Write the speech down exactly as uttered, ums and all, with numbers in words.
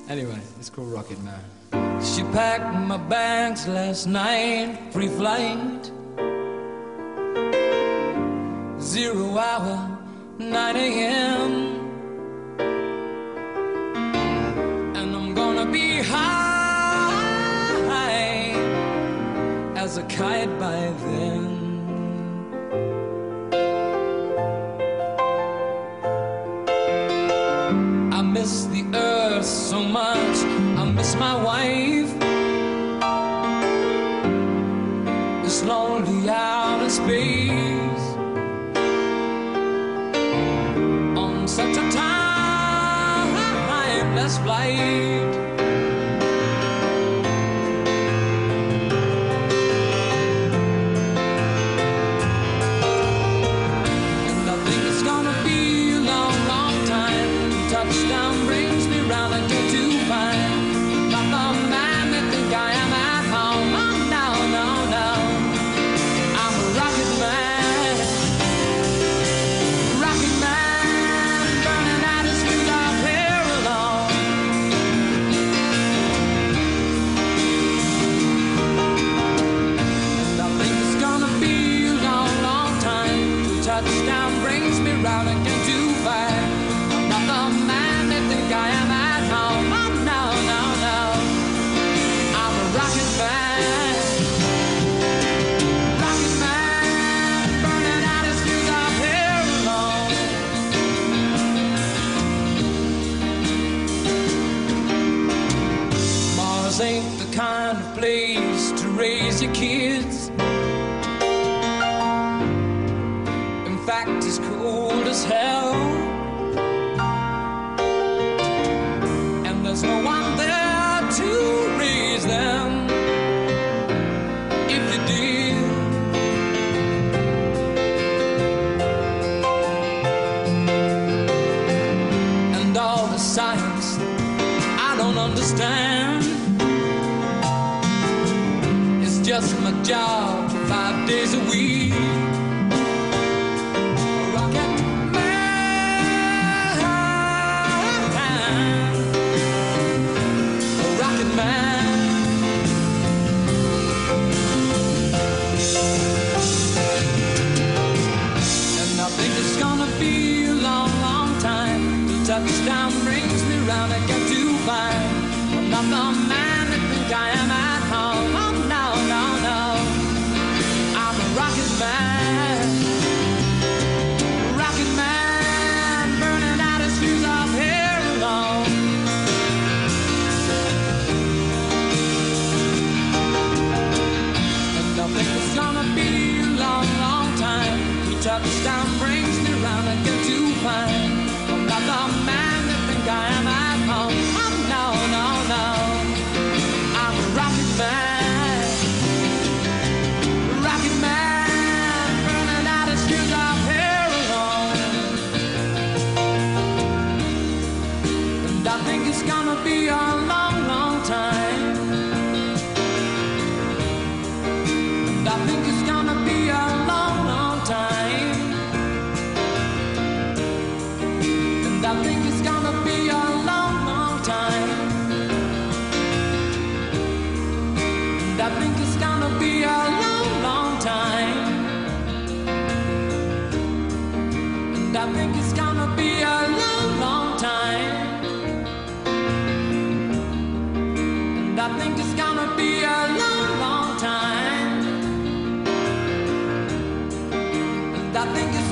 Anyway, it's called Rocket Man. She packed my bags last night, pre-flight, zero hour, nine a m And I'm gonna be high as a kite by then. I miss the earth so much, I miss my wife. This lonely outer space, on such a timeless flight. And I think it's gonna be a long, long time. Touchdown brings me round again to find not the man that think I am at home. Oh, no, no, no. I'm a rocket man, rocket man, burning out his fuse up here alone. And I think it's gonna be a long, long time. Touchdown brings me round again to find not the man that think I am at home. Oh, no, no, no. I'm a rocket man, rocket man, burning out his fuse up here alone. Mars ain't the kind of place to raise your kids. In fact, it's cold as hell. There's no one there to raise them. If you did, and all the science I don't understand, it's just my job five days a week. Rocket man. And I think it's gonna be a long, long time. The touchdown brings me round again to find I'm not the man that think I am at home. Oh, no, no, no. I'm a rocket man, rocket man, burning out his fuse up here alone. I think it's gonna be a long, long time. The touchdown brings me round again to find I'm not the man that think I am at home. Oh, no, no, no. I'm a rocket man, rocket man, burning out his fuse up here alone. And I think it's gonna be a long, long time. I think it's gonna be a long, long time. And I think it's gonna be a long, long time. And I think it's gonna be a long, long time. And I think it's gonna be a long, long time. And I think it's gonna be a long, long time. I think it's